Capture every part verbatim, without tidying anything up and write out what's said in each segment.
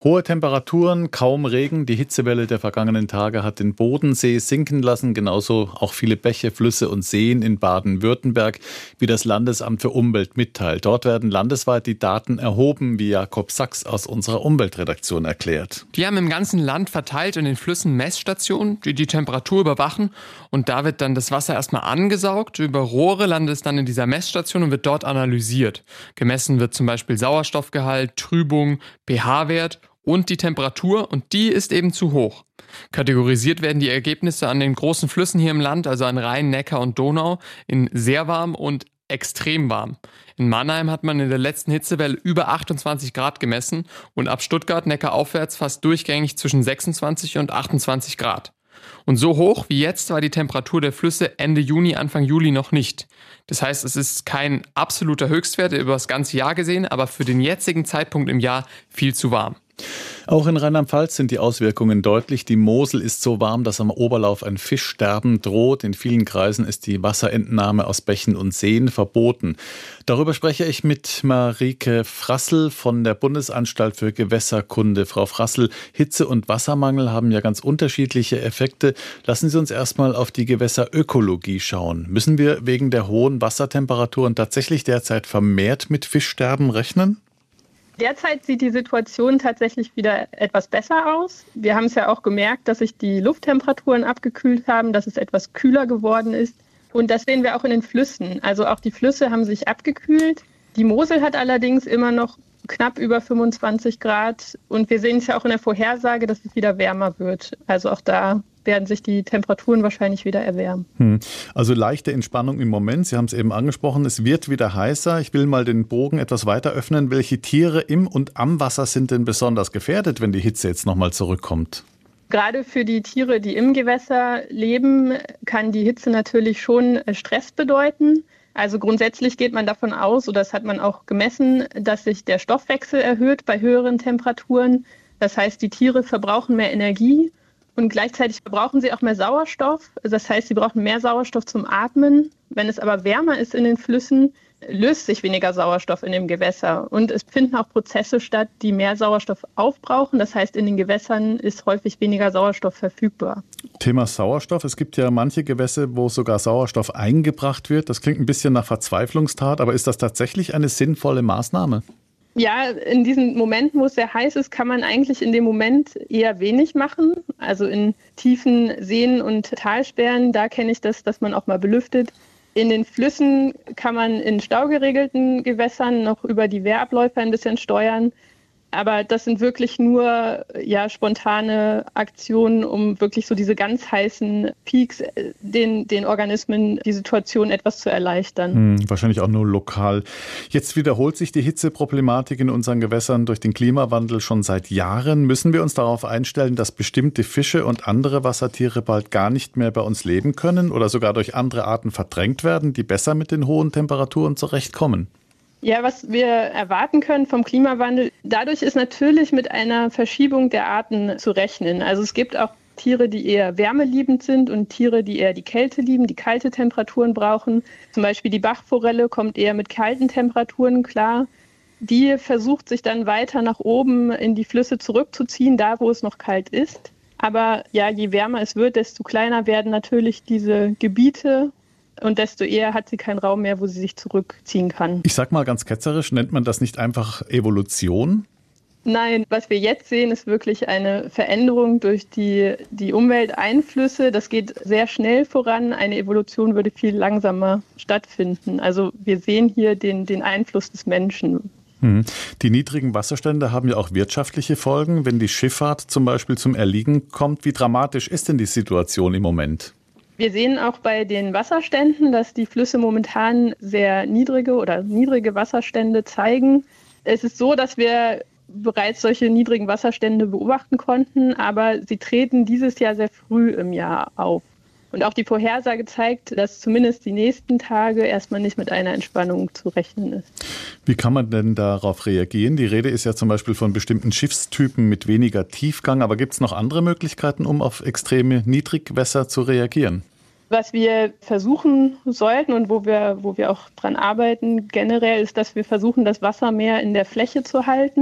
Hohe Temperaturen, kaum Regen. Die Hitzewelle der vergangenen Tage hat den Bodensee sinken lassen, genauso auch viele Bäche, Flüsse und Seen in Baden-Württemberg, wie das Landesamt für Umwelt mitteilt. Dort werden landesweit die Daten erhoben, wie Jakob Sachs aus unserer Umweltredaktion erklärt. Die haben im ganzen Land verteilt in den Flüssen Messstationen, die die Temperatur überwachen. Und da wird dann das Wasser erstmal angesaugt. Über Rohre landet es dann in dieser Messstation und wird dort analysiert. Gemessen wird zum Beispiel Sauerstoffgehalt, Trübung, pH-Wert und die Temperatur, und die ist eben zu hoch. Kategorisiert werden die Ergebnisse an den großen Flüssen hier im Land, also an Rhein, Neckar und Donau, in sehr warm und extrem warm. In Mannheim hat man in der letzten Hitzewelle über achtundzwanzig Grad gemessen und ab Stuttgart, Neckar aufwärts fast durchgängig zwischen sechsundzwanzig und achtundzwanzig Grad. Und so hoch wie jetzt war die Temperatur der Flüsse Ende Juni, Anfang Juli noch nicht. Das heißt, es ist kein absoluter Höchstwert über das ganze Jahr gesehen, aber für den jetzigen Zeitpunkt im Jahr viel zu warm. Auch in Rheinland-Pfalz sind die Auswirkungen deutlich. Die Mosel ist so warm, dass am Oberlauf ein Fischsterben droht. In vielen Kreisen ist die Wasserentnahme aus Bächen und Seen verboten. Darüber spreche ich mit Marike Frassel von der Bundesanstalt für Gewässerkunde. Frau Frassel, Hitze- und Wassermangel haben ja ganz unterschiedliche Effekte. Lassen Sie uns erstmal auf die Gewässerökologie schauen. Müssen wir wegen der hohen Wassertemperaturen tatsächlich derzeit vermehrt mit Fischsterben rechnen? Derzeit sieht die Situation tatsächlich wieder etwas besser aus. Wir haben es ja auch gemerkt, dass sich die Lufttemperaturen abgekühlt haben, dass es etwas kühler geworden ist. Und das sehen wir auch in den Flüssen. Also auch die Flüsse haben sich abgekühlt. Die Mosel hat allerdings immer noch knapp über fünfundzwanzig Grad. Und wir sehen es ja auch in der Vorhersage, dass es wieder wärmer wird. Also auch da werden sich die Temperaturen wahrscheinlich wieder erwärmen. Hm. Also leichte Entspannung im Moment. Sie haben es eben angesprochen, es wird wieder heißer. Ich will mal den Bogen etwas weiter öffnen. Welche Tiere im und am Wasser sind denn besonders gefährdet, wenn die Hitze jetzt nochmal zurückkommt? Gerade für die Tiere, die im Gewässer leben, kann die Hitze natürlich schon Stress bedeuten. Also grundsätzlich geht man davon aus, oder das hat man auch gemessen, dass sich der Stoffwechsel erhöht bei höheren Temperaturen. Das heißt, die Tiere verbrauchen mehr Energie. Und gleichzeitig verbrauchen sie auch mehr Sauerstoff. Das heißt, sie brauchen mehr Sauerstoff zum Atmen. Wenn es aber wärmer ist in den Flüssen, löst sich weniger Sauerstoff in dem Gewässer. Und es finden auch Prozesse statt, die mehr Sauerstoff aufbrauchen. Das heißt, in den Gewässern ist häufig weniger Sauerstoff verfügbar. Thema Sauerstoff. Es gibt ja manche Gewässer, wo sogar Sauerstoff eingebracht wird. Das klingt ein bisschen nach Verzweiflungstat. Aber ist das tatsächlich eine sinnvolle Maßnahme? Ja, in diesen Momenten, wo es sehr heiß ist, kann man eigentlich in dem Moment eher wenig machen. Also in tiefen Seen und Talsperren, da kenne ich das, dass man auch mal belüftet. In den Flüssen kann man in staugeregelten Gewässern noch über die Wehrabläufe ein bisschen steuern. Aber das sind wirklich nur ja, spontane Aktionen, um wirklich so diese ganz heißen Peaks den, den Organismen die Situation etwas zu erleichtern. Hm, wahrscheinlich auch nur lokal. Jetzt wiederholt sich die Hitzeproblematik in unseren Gewässern durch den Klimawandel schon seit Jahren. Müssen wir uns darauf einstellen, dass bestimmte Fische und andere Wassertiere bald gar nicht mehr bei uns leben können oder sogar durch andere Arten verdrängt werden, die besser mit den hohen Temperaturen zurechtkommen? Ja, was wir erwarten können vom Klimawandel, dadurch ist natürlich mit einer Verschiebung der Arten zu rechnen. Also es gibt auch Tiere, die eher wärmeliebend sind und Tiere, die eher die Kälte lieben, die kalte Temperaturen brauchen. Zum Beispiel die Bachforelle kommt eher mit kalten Temperaturen klar. Die versucht sich dann weiter nach oben in die Flüsse zurückzuziehen, da wo es noch kalt ist. Aber ja, je wärmer es wird, desto kleiner werden natürlich diese Gebiete. Und desto eher hat sie keinen Raum mehr, wo sie sich zurückziehen kann. Ich sag mal ganz ketzerisch, nennt man das nicht einfach Evolution? Nein, was wir jetzt sehen, ist wirklich eine Veränderung durch die, die Umwelteinflüsse. Das geht sehr schnell voran. Eine Evolution würde viel langsamer stattfinden. Also wir sehen hier den, den Einfluss des Menschen. Die niedrigen Wasserstände haben ja auch wirtschaftliche Folgen. Wenn die Schifffahrt zum Beispiel zum Erliegen kommt, wie dramatisch ist denn die Situation im Moment? Wir sehen auch bei den Wasserständen, dass die Flüsse momentan sehr niedrige oder niedrige Wasserstände zeigen. Es ist so, dass wir bereits solche niedrigen Wasserstände beobachten konnten, aber sie treten dieses Jahr sehr früh im Jahr auf. Und auch die Vorhersage zeigt, dass zumindest die nächsten Tage erstmal nicht mit einer Entspannung zu rechnen ist. Wie kann man denn darauf reagieren? Die Rede ist ja zum Beispiel von bestimmten Schiffstypen mit weniger Tiefgang. Aber gibt es noch andere Möglichkeiten, um auf extreme Niedrigwässer zu reagieren? Was wir versuchen sollten und wo wir, wo wir auch dran arbeiten generell, ist, dass wir versuchen, das Wasser mehr in der Fläche zu halten.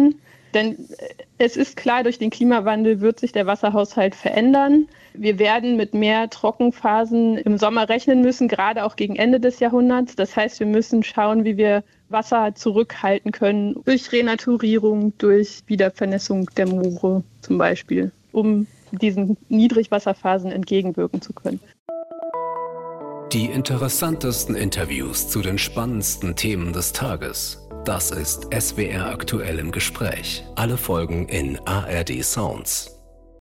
Denn es ist klar, durch den Klimawandel wird sich der Wasserhaushalt verändern. Wir werden mit mehr Trockenphasen im Sommer rechnen müssen, gerade auch gegen Ende des Jahrhunderts. Das heißt, wir müssen schauen, wie wir Wasser zurückhalten können, durch Renaturierung, durch Wiedervernässung der Moore zum Beispiel, um diesen Niedrigwasserphasen entgegenwirken zu können. Die interessantesten Interviews zu den spannendsten Themen des Tages. Das ist S W R aktuell im Gespräch. Alle Folgen in A R D Sounds.